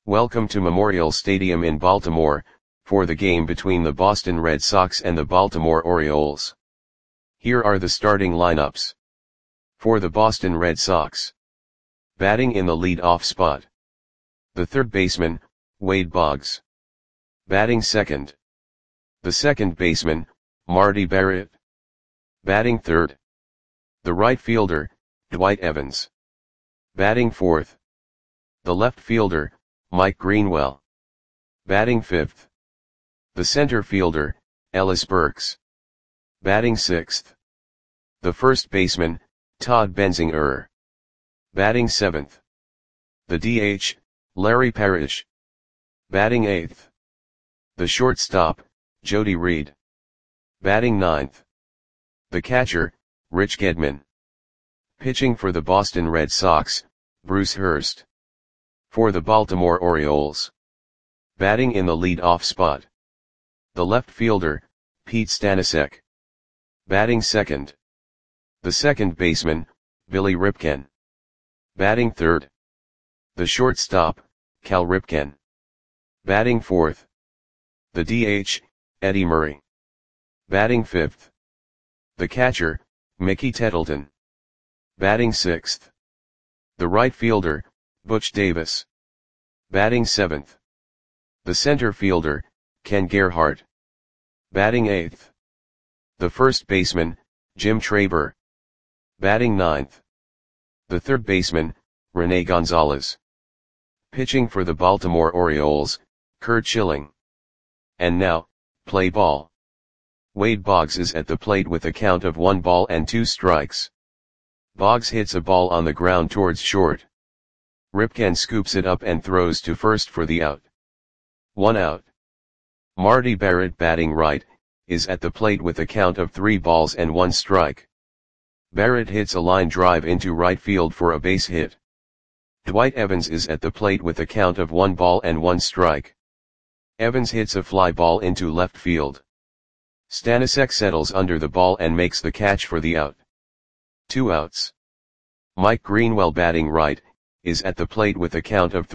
Welcome to Memorial Stadium in Baltimore, for the game between the Boston Red Sox and the Baltimore Orioles. Here are the starting lineups. For the Boston Red Sox. Batting in the lead-off spot. The third baseman, Wade Boggs. Batting second. The second baseman, Marty Barrett. Batting third. The right fielder, Dwight Evans. Batting fourth. The left fielder, Mike Greenwell. Batting fifth. The center fielder, Ellis Burks. Batting sixth. The first baseman, Todd Benzinger. Batting seventh. The DH, Larry Parrish. Batting eighth. The shortstop, Jody Reed. Batting ninth. The catcher, Rich Gedman. Pitching for the Boston Red Sox, Bruce Hurst. For the Baltimore Orioles. Batting in the lead-off spot. The left fielder, Pete Stanisic. Batting second. The second baseman, Billy Ripken. Batting third. The shortstop, Cal Ripken. Batting fourth. The DH, Eddie Murray. Batting fifth. The catcher, Mickey Tettleton. Batting sixth. The right fielder, Butch Davis. Batting seventh. The center fielder, Ken Gerhart. Batting eighth. The first baseman, Jim Traber. Batting ninth. The third baseman, Rene Gonzalez. Pitching for the Baltimore Orioles, Curt Schilling. And now, play ball. Wade Boggs is at the plate with a count of 1-2. Boggs hits a ball on the ground towards short. Ripken scoops it up and throws to first for the out. 1 out. Marty Barrett, batting right, is at the plate with a count of 3-1. Barrett hits a line drive into right field for a base hit. Dwight Evans is at the plate with a count of 1-1. Evans hits a fly ball into left field. Stanisic settles under the ball and makes the catch for the out. 2 outs. Mike Greenwell, batting right, is at the plate with a count of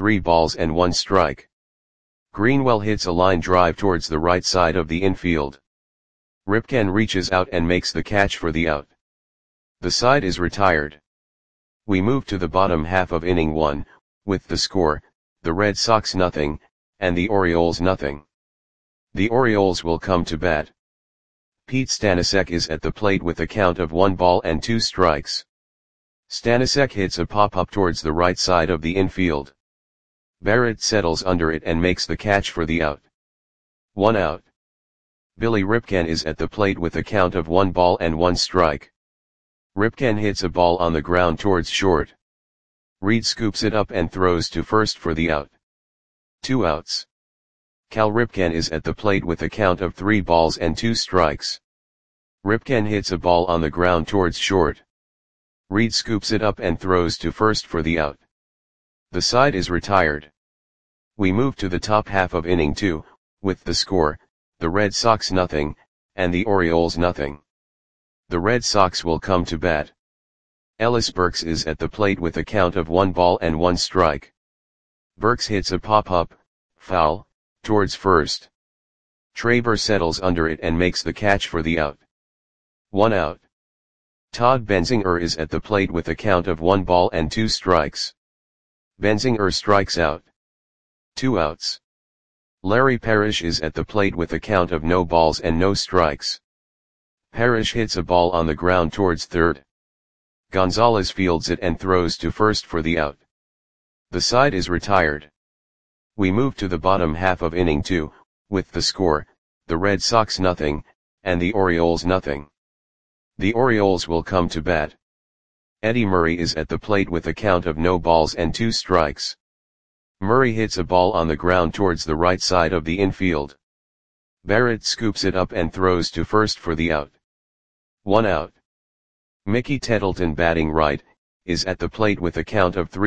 3-1. Greenwell hits a line drive towards the right side of the infield. Ripken reaches out and makes the catch for the out. The side is retired. We move to the bottom half of inning 1, with the score, the Red Sox 0, and the Orioles 0. The Orioles will come to bat. Pete Stanisic is at the plate with a count of 1-2. Stanisic hits a pop-up towards the right side of the infield. Barrett settles under it and makes the catch for the out. 1 out. Billy Ripken is at the plate with a count of 1-1. Ripken hits a ball on the ground towards short. Reed scoops it up and throws to first for the out. 2 outs. Cal Ripken is at the plate with a count of 3-2. Ripken hits a ball on the ground towards short. Reed scoops it up and throws to first for the out. The side is retired. We move to the top half of inning 2, with the score, the Red Sox 0, and the Orioles 0. The Red Sox will come to bat. Ellis Burks is at the plate with a count of 1-1. Burks hits a pop-up, foul, towards first. Traber settles under it and makes the catch for the out. 1 out. Todd Benzinger is at the plate with a count of 1-2. Benzinger strikes out. 2 outs. Larry Parrish is at the plate with a count of no balls and no strikes. Parrish hits a ball on the ground towards third. Gonzalez fields it and throws to first for the out. The side is retired. We move to the bottom half of inning 2, with the score, the Red Sox 0, and the Orioles 0. The Orioles will come to bat. Eddie Murray is at the plate with a count of no balls and 2 strikes. Murray hits a ball on the ground towards the right side of the infield. Barrett scoops it up and throws to first for the out. 1 out. Mickey Tettleton, batting right, is at the plate with a count of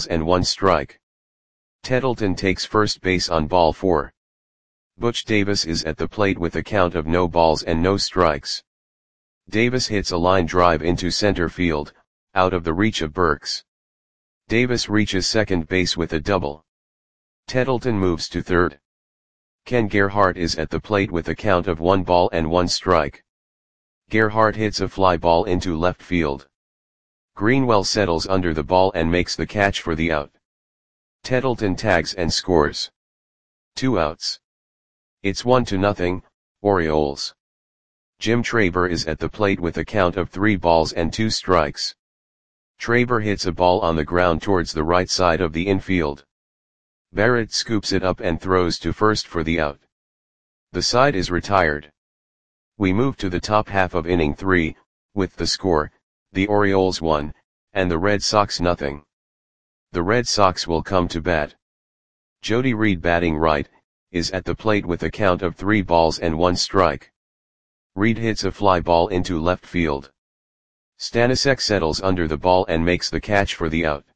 3-1. Tettleton takes first base on ball 4. Butch Davis is at the plate with a count of no balls and no strikes. Davis hits a line drive into center field, out of the reach of Burks. Davis reaches second base with a double. Tettleton moves to third. Ken Gerhart is at the plate with a count of 1 ball and 1 strike. Gerhart hits a fly ball into left field. Greenwell settles under the ball and makes the catch for the out. Tettleton tags and scores. 2 outs. It's 1-0, Orioles. Jim Traber is at the plate with a count of 3 balls and 2 strikes. Traber hits a ball on the ground towards the right side of the infield. Barrett scoops it up and throws to first for the out. The side is retired. We move to the top half of inning 3, with the score, the Orioles 1, and the Red Sox 0. The Red Sox will come to bat. Jody Reed, batting right, is at the plate with a count of 3 balls and 1 strike. Reed hits a fly ball into left field. Stanisiak settles under the ball and makes the catch for the out.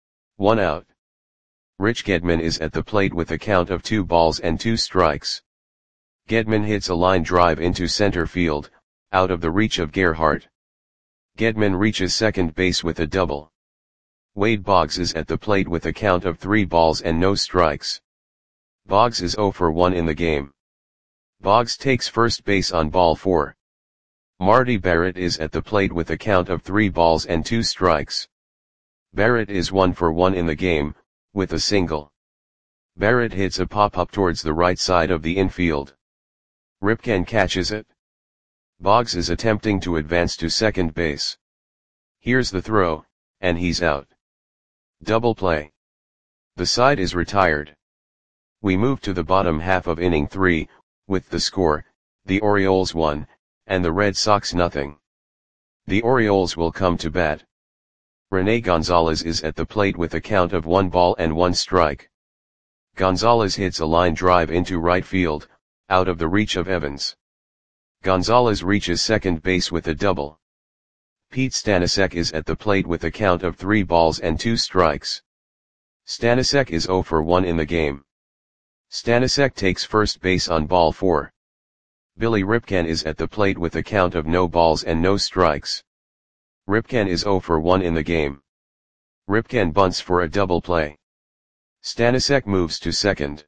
1 out. Rich Gedman is at the plate with a count of 2 balls and 2 strikes. Gedman hits a line drive into center field, out of the reach of Gerhart. Gedman reaches second base with a double. Wade Boggs is at the plate with a count of 3 balls and no strikes. Boggs is 0 for 1 in the game. Boggs takes first base on ball 4. Marty Barrett is at the plate with a count of 3 balls and 2 strikes. Barrett is 1 for 1 in the game, with a single. Barrett hits a pop-up towards the right side of the infield. Ripken catches it. Boggs is attempting to advance to second base. Here's the throw, and he's out. Double play. The side is retired. We move to the bottom half of inning 3, with the score, the Orioles 1, and the Red Sox 0. The Orioles will come to bat. Rene Gonzalez is at the plate with a count of 1 ball and 1 strike. Gonzalez hits a line drive into right field, out of the reach of Evans. Gonzalez reaches second base with a double. Pete Stanisiak is at the plate with a count of 3 balls and 2 strikes. Stanisiak is 0 for 1 in the game. Stanisiak takes first base on ball 4. Billy Ripken is at the plate with a count of no balls and no strikes. Ripken is 0 for 1 in the game. Ripken bunts for a double play. Stanisiak moves to second.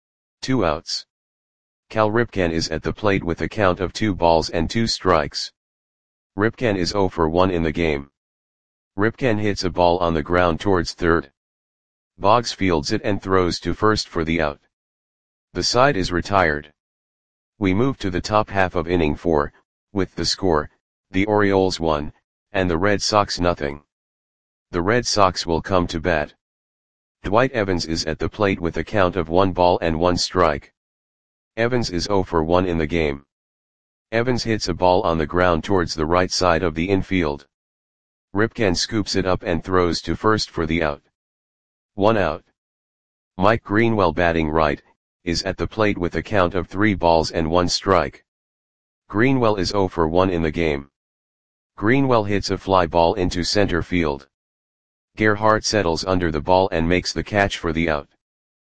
2 outs. Cal Ripken is at the plate with a count of 2 balls and 2 strikes. Ripken is 0 for 1 in the game. Ripken hits a ball on the ground towards third. Boggs fields it and throws to first for the out. The side is retired. We move to the top half of inning 4, with the score, the Orioles 1, and the Red Sox 0. The Red Sox will come to bat. Dwight Evans is at the plate with a count of 1 ball and 1 strike. Evans is 0 for 1 in the game. Evans hits a ball on the ground towards the right side of the infield. Ripken scoops it up and throws to first for the out. 1 out. Mike Greenwell, batting right, is at the plate with a count of 3 balls and 1 strike. Greenwell is 0 for 1 in the game. Greenwell hits a fly ball into center field. Gerhart settles under the ball and makes the catch for the out.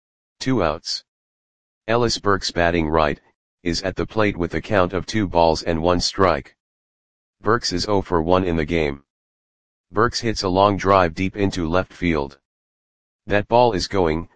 2 outs. Ellis Burks, batting right, is at the plate with a count of 2 balls and 1 strike. Burks is 0 for 1 in the game. Burks hits a long drive deep into left field. That ball is gone.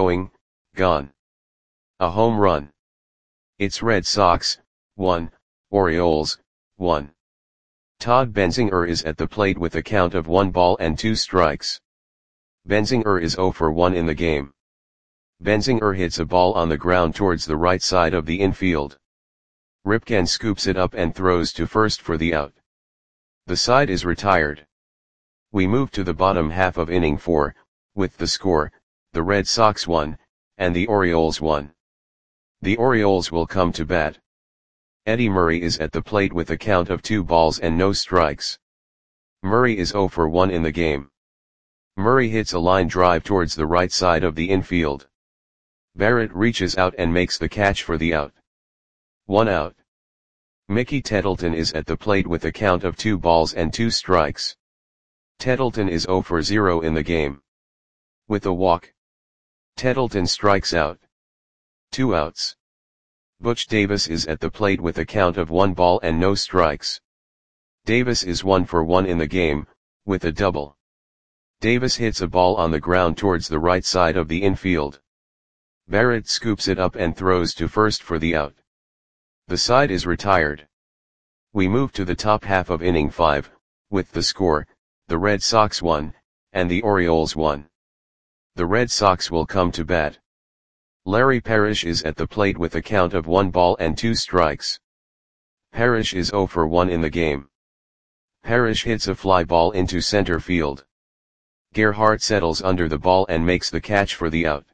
A home run. It's Red Sox 1, Orioles 1. Todd Benzinger is at the plate with a count of 1 ball and 2 strikes. Benzinger is 0 for 1 in the game. Benzinger hits a ball on the ground towards the right side of the infield. Ripken scoops it up and throws to first for the out. The side is retired. We move to the bottom half of inning 4, with the score, the Red Sox 1, and the Orioles 1. The Orioles will come to bat. Eddie Murray is at the plate with a count of 2 balls and no strikes. Murray is 0 for 1 in the game. Murray hits a line drive towards the right side of the infield. Barrett reaches out and makes the catch for the out. 1 out. Mickey Tettleton is at the plate with a count of 2 balls and 2 strikes. Tettleton is 0 for 0 in the game. With a walk, Tettleton strikes out. 2 outs. Butch Davis is at the plate with a count of 1 ball and no strikes. Davis is 1 for 1 in the game, with a double. Davis hits a ball on the ground towards the right side of the infield. Barrett scoops it up and throws to first for the out. The side is retired. We move to the top half of inning 5, with the score, the Red Sox 1, and the Orioles 1. The Red Sox will come to bat. Larry Parrish is at the plate with a count of 1 ball and 2 strikes. Parrish is 0 for 1 in the game. Parrish hits a fly ball into center field. Gerhart settles under the ball and makes the catch for the out.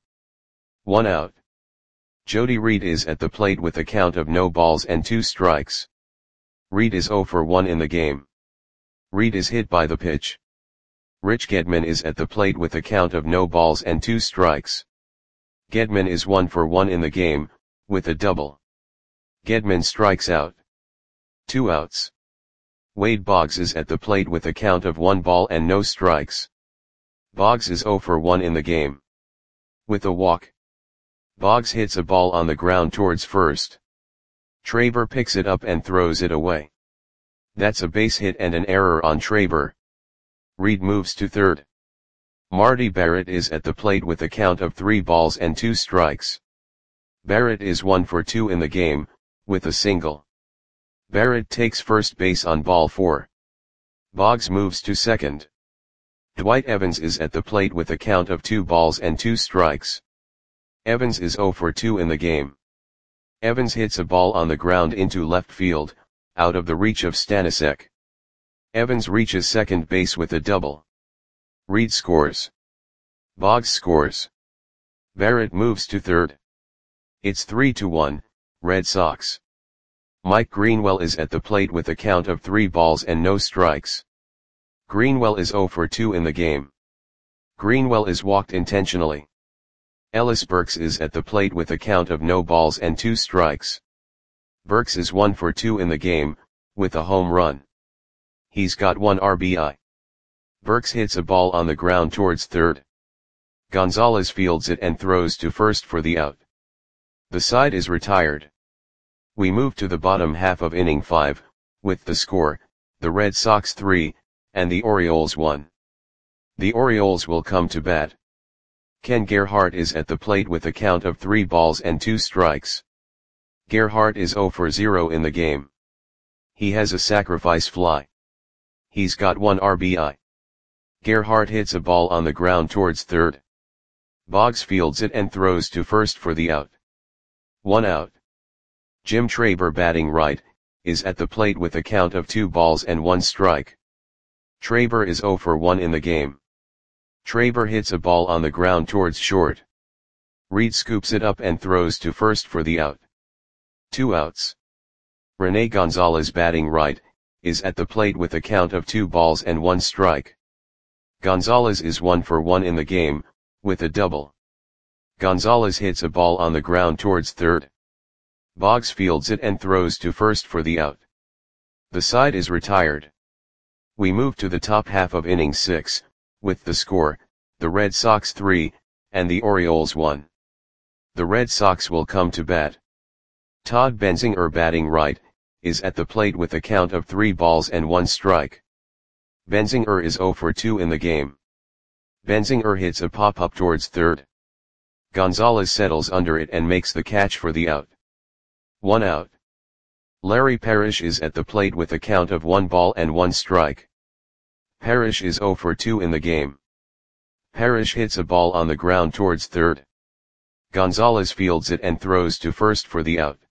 1 out. Jody Reed is at the plate with a count of no balls and 2 strikes. Reed is 0 for 1 in the game. Reed is hit by the pitch. Rich Gedman is at the plate with a count of no balls and 2 strikes. Gedman is 1 for 1 in the game, with a double. Gedman strikes out. 2 outs. Wade Boggs is at the plate with a count of 1 ball and no strikes. Boggs is 0 for 1 in the game. With a walk. Boggs hits a ball on the ground towards first. Traber picks it up and throws it away. That's a base hit and an error on Traber. Reed moves to third. Marty Barrett is at the plate with a count of 3 balls and 2 strikes. Barrett is 1 for 2 in the game, with a single. Barrett takes first base on ball 4. Boggs moves to second. Dwight Evans is at the plate with a count of 2 balls and 2 strikes. Evans is 0 for 2 in the game. Evans hits a ball on the ground into left field, out of the reach of Stanisic. Evans reaches second base with a double. Reed scores. Boggs scores. Barrett moves to third. It's 3-1, Red Sox. Mike Greenwell is at the plate with a count of 3 balls and no strikes. Greenwell is 0 for 2 in the game. Greenwell is walked intentionally. Ellis Burks is at the plate with a count of no balls and 2 strikes. Burks is 1 for 2 in the game, with a home run. He's got 1 RBI. Burks hits a ball on the ground towards third. Gonzalez fields it and throws to first for the out. The side is retired. We move to the bottom half of inning 5, with the score, the Red Sox 3, and the Orioles 1. The Orioles will come to bat. Ken Gerhart is at the plate with a count of 3 balls and 2 strikes. Gerhart is 0 for 0 in the game. He has a sacrifice fly. He's got 1 RBI. Gerhart hits a ball on the ground towards third. Boggs fields it and throws to first for the out. 1 out. Jim Traber, batting right, is at the plate with a count of 2 balls and 1 strike. Traber is 0 for 1 in the game. Traber hits a ball on the ground towards short. Reed scoops it up and throws to first for the out. 2 outs. Rene Gonzalez, batting right, is at the plate with a count of 2 balls and 1 strike. Gonzalez is 1 for 1 in the game, with a double. Gonzalez hits a ball on the ground towards third. Boggs fields it and throws to first for the out. The side is retired. We move to the top half of inning 6, with the score, the Red Sox 3, and the Orioles 1. The Red Sox will come to bat. Todd Benzinger, batting right, is at the plate with a count of 3 balls and 1 strike. Benzinger is 0 for 2 in the game. Benzinger hits a pop-up towards third. Gonzalez settles under it and makes the catch for the out. 1 out. Larry Parrish is at the plate with a count of 1 ball and 1 strike. Parrish is 0 for 2 in the game. Parrish hits a ball on the ground towards third. Gonzalez fields it and throws to first for the out.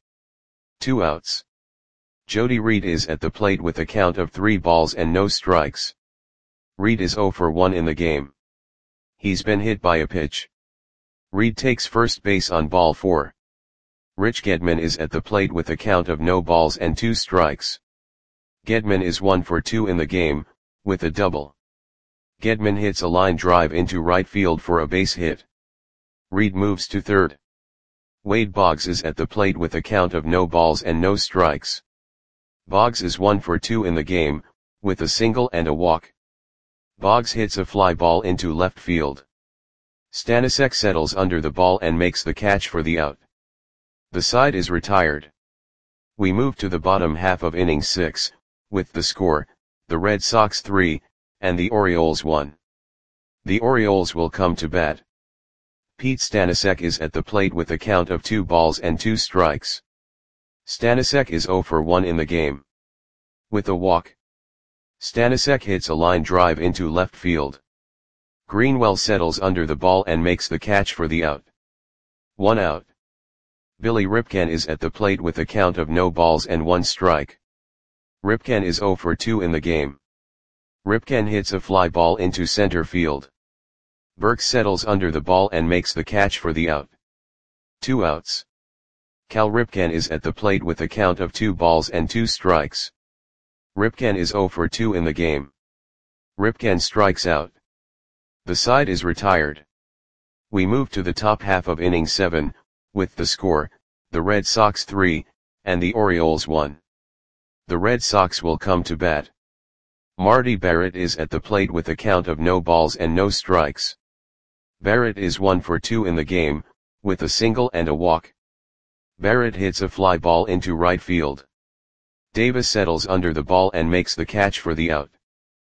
2 outs. Jody Reed is at the plate with a count of 3 balls and no strikes. Reed is 0 for 1 in the game. He's been hit by a pitch. Reed takes first base on ball 4. Rich Gedman is at the plate with a count of no balls and 2 strikes. Gedman is 1 for 2 in the game, with a double. Gedman hits a line drive into right field for a base hit. Reed moves to third. Wade Boggs is at the plate with a count of no balls and no strikes. Boggs is 1 for 2 in the game, with a single and a walk. Boggs hits a fly ball into left field. Stanisic settles under the ball and makes the catch for the out. The side is retired. We move to the bottom half of inning 6, with the score, the Red Sox 3, and the Orioles 1. The Orioles will come to bat. Pete Stanisic is at the plate with a count of 2 balls and 2 strikes. Stanisic is 0 for 1 in the game. With a walk, Stanisic hits a line drive into left field. Greenwell settles under the ball and makes the catch for the out. 1 out. Billy Ripken is at the plate with a count of no balls and 1 strike. Ripken is 0 for 2 in the game. Ripken hits a fly ball into center field. Burks settles under the ball and makes the catch for the out. 2 outs. Cal Ripken is at the plate with a count of 2 balls and 2 strikes. Ripken is 0 for 2 in the game. Ripken strikes out. The side is retired. We move to the top half of inning 7, with the score, the Red Sox 3, and the Orioles 1. The Red Sox will come to bat. Marty Barrett is at the plate with a count of no balls and no strikes. Barrett is 1 for 2 in the game, with a single and a walk. Barrett hits a fly ball into right field. Davis settles under the ball and makes the catch for the out.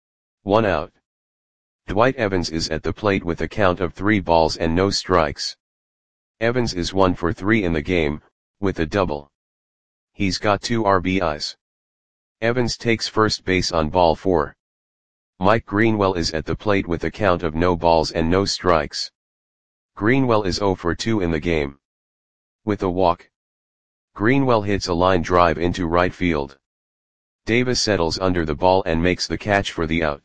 1 out. Dwight Evans is at the plate with a count of 3 balls and no strikes. Evans is 1 for 3 in the game, with a double. He's got 2 RBIs. Evans takes first base on ball 4. Mike Greenwell is at the plate with a count of no balls and no strikes. Greenwell is 0 for 2 in the game. With a walk, Greenwell hits a line drive into right field. Davis settles under the ball and makes the catch for the out.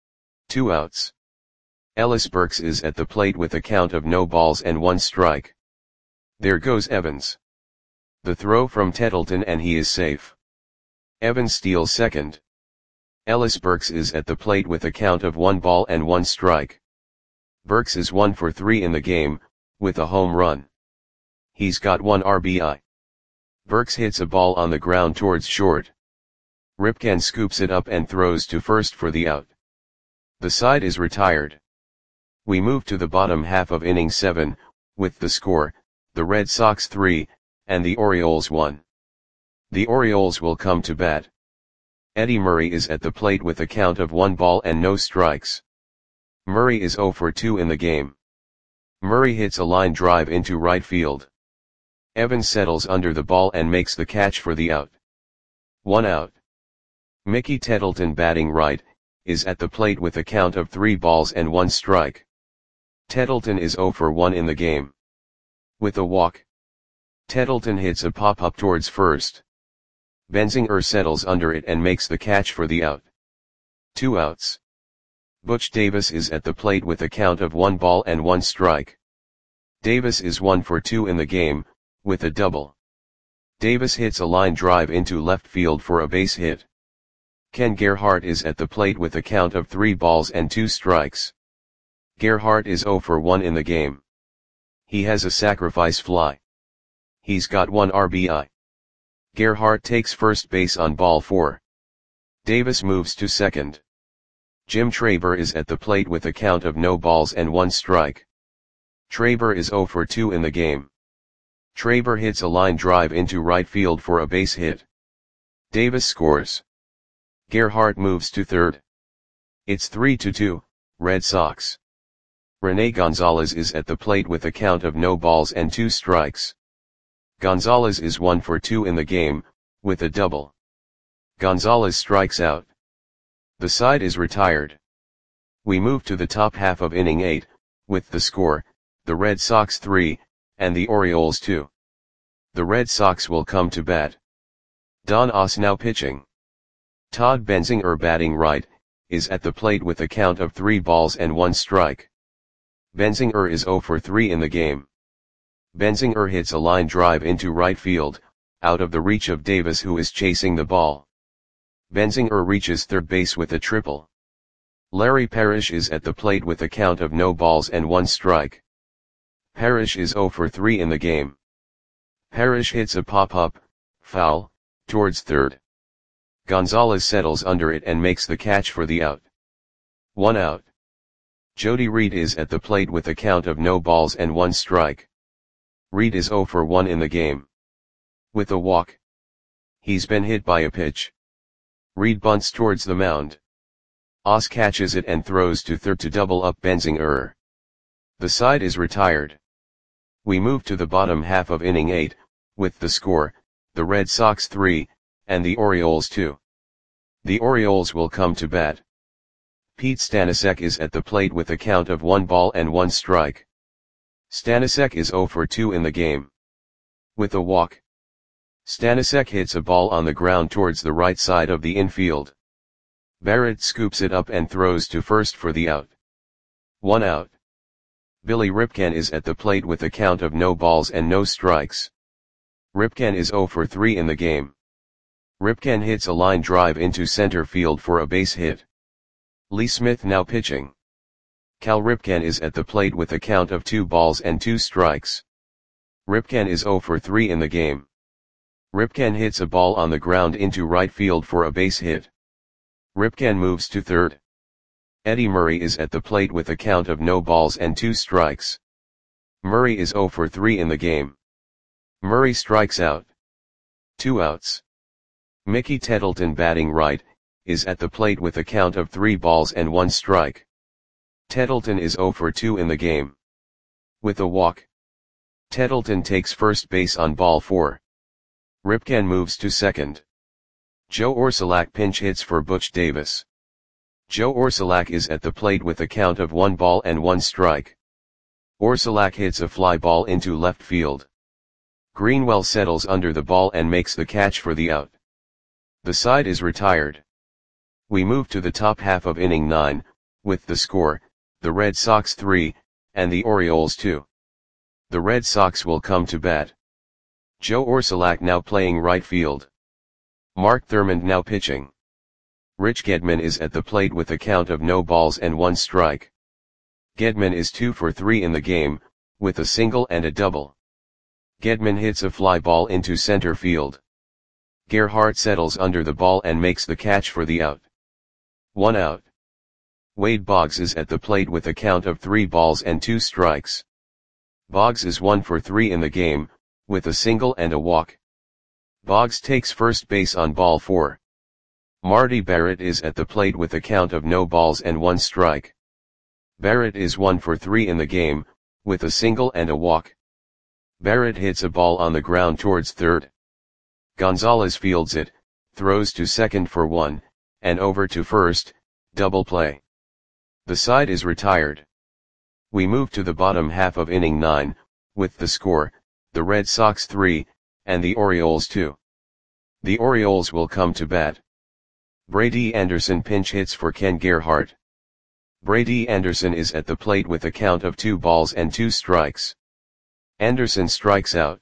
2 outs. Ellis Burks is at the plate with a count of no balls and 1 strike. There goes Evans. The throw from Tettleton and he is safe. Evans steals second. Ellis Burks is at the plate with a count of 1 ball and 1 strike. Burks is 1 for 3 in the game, with a home run. He's got 1 RBI. Burks hits a ball on the ground towards short. Ripken scoops it up and throws to first for the out. The side is retired. We move to the bottom half of inning 7, with the score, the Red Sox 3, and the Orioles 1. The Orioles will come to bat. Eddie Murray is at the plate with a count of 1 ball and no strikes. Murray is 0 for 2 in the game. Murray hits a line drive into right field. Evans settles under the ball and makes the catch for the out. 1 out. Mickey Tettleton, batting right, is at the plate with a count of 3 balls and 1 strike. Tettleton is 0 for 1 in the game. With a walk, Tettleton hits a pop-up towards first. Benzinger settles under it and makes the catch for the out. 2 outs. Butch Davis is at the plate with a count of 1 ball and 1 strike. Davis is 1 for 2 in the game, with a double. Davis hits a line drive into left field for a base hit. Ken Gerhart is at the plate with a count of 3 balls and 2 strikes. Gerhart is 0 for 1 in the game. He has a sacrifice fly. He's got 1 RBI. Gerhart takes first base on ball 4. Davis moves to second. Jim Traber is at the plate with a count of no balls and 1 strike. Traber is 0 for 2 in the game. Traber hits a line drive into right field for a base hit. Davis scores. Gerhart moves to third. It's 3-2, Red Sox. Rene Gonzalez is at the plate with a count of no balls and 2 strikes. Gonzalez is 1 for 2 in the game, with a double. Gonzalez strikes out. The side is retired. We move to the top half of inning 8, with the score, the Red Sox 3, and the Orioles 2. The Red Sox will come to bat. Don Osnow pitching. Todd Benzinger, batting right, is at the plate with a count of 3 balls and 1 strike. Benzinger is 0 for 3 in the game. Benzinger hits a line drive into right field, out of the reach of Davis, who is chasing the ball. Benzinger reaches third base with a triple. Larry Parrish is at the plate with a count of no balls and 1 strike. Parrish is 0 for 3 in the game. Parrish hits a pop-up, foul, towards third. Gonzalez settles under it and makes the catch for the out. 1 out. Jody Reed is at the plate with a count of no balls and 1 strike. Reed is 0 for 1 in the game. With a walk. He's been hit by a pitch. Reed bunts towards the mound. Os catches it and throws to third to double up Benzinger. The side is retired. We move to the bottom half of inning 8, with the score, the Red Sox 3, and the Orioles 2. The Orioles will come to bat. Pete Stanisiak is at the plate with a count of 1 ball and 1 strike. Stanisiak is 0 for 2 in the game. With a walk, Stanisiak hits a ball on the ground towards the right side of the infield. Barrett scoops it up and throws to first for the out. 1 out. Billy Ripken is at the plate with a count of no balls and no strikes. Ripken is 0 for 3 in the game. Ripken hits a line drive into center field for a base hit. Lee Smith now pitching. Cal Ripken is at the plate with a count of 2 balls and 2 strikes. Ripken is 0 for 3 in the game. Ripken hits a ball on the ground into right field for a base hit. Ripken moves to third. Eddie Murray is at the plate with a count of no balls and 2 strikes. Murray is 0 for 3 in the game. Murray strikes out. 2 outs. Mickey Tettleton, batting right, is at the plate with a count of 3 balls and 1 strike. Tettleton is 0 for 2 in the game. With a walk, Tettleton takes first base on ball 4. Ripken moves to second. Joe Orsulak pinch hits for Butch Davis. Joe Orsulak is at the plate with a count of 1 ball and 1 strike. Orsulak hits a fly ball into left field. Greenwell settles under the ball and makes the catch for the out. The side is retired. We move to the top half of inning 9, with the score, the Red Sox 3, and the Orioles 2. The Red Sox will come to bat. Joe Orsulak now playing right field. Mark Thurmond now pitching. Rich Gedman is at the plate with a count of no balls and 1 strike. Gedman is 2 for 3 in the game, with a single and a double. Gedman hits a fly ball into center field. Gerhart settles under the ball and makes the catch for the out. 1 out. Wade Boggs is at the plate with a count of 3 balls and 2 strikes. Boggs is 1 for 3 in the game, with a single and a walk. Boggs takes first base on ball 4. Marty Barrett is at the plate with a count of no balls and 1 strike. Barrett is 1 for 3 in the game, with a single and a walk. Barrett hits a ball on the ground towards third. Gonzalez fields it, throws to second for 1, and over to first, double play. The side is retired. We move to the bottom half of inning 9, with the score, the Red Sox 3, and the Orioles 2. The Orioles will come to bat. Brady Anderson pinch hits for Ken Gerhart. Brady Anderson is at the plate with a count of 2 balls and 2 strikes. Anderson strikes out.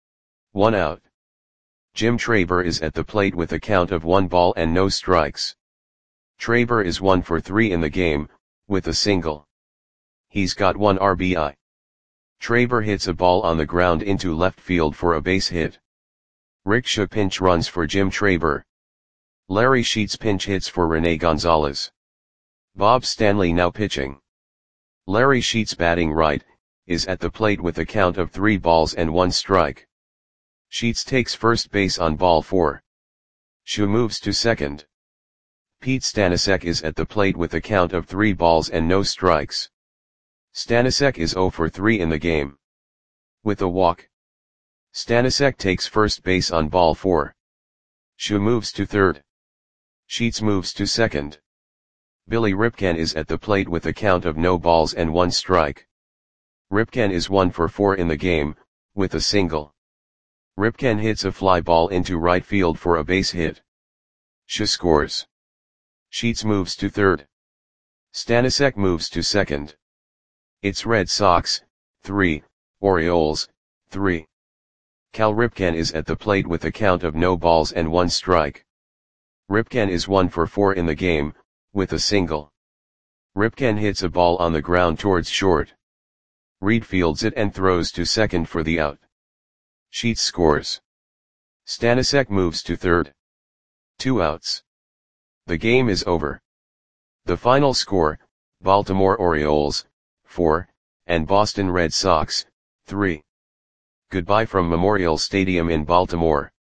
1 out. Jim Traber is at the plate with a count of 1 ball and no strikes. Traber is 1 for 3 in the game, with a single. He's got 1 RBI. Traber hits a ball on the ground into left field for a base hit. Rick Shea pinch runs for Jim Traber. Larry Sheets pinch hits for Rene Gonzalez. Bob Stanley now pitching. Larry Sheets, batting right, is at the plate with a count of 3 balls and 1 strike. Sheets takes first base on ball 4. Shea moves to second. Pete Stanisiak is at the plate with a count of 3 balls and no strikes. Stanisiak is 0 for 3 in the game. With a walk, Stanisiak takes first base on ball 4. Shea moves to third. Sheets moves to second. Billy Ripken is at the plate with a count of no balls and 1 strike. Ripken is 1 for 4 in the game, with a single. Ripken hits a fly ball into right field for a base hit. Shea scores. Sheets moves to third. Stanisiak moves to second. It's Red Sox 3, Orioles 3. Cal Ripken is at the plate with a count of no balls and 1 strike. Ripken is 1 for 4 in the game, with a single. Ripken hits a ball on the ground towards short. Reed fields it and throws to second for the out. Sheets scores. Stanisiak moves to third. 2 outs. The game is over. The final score, Baltimore Orioles 4, and Boston Red Sox 3. Goodbye from Memorial Stadium in Baltimore.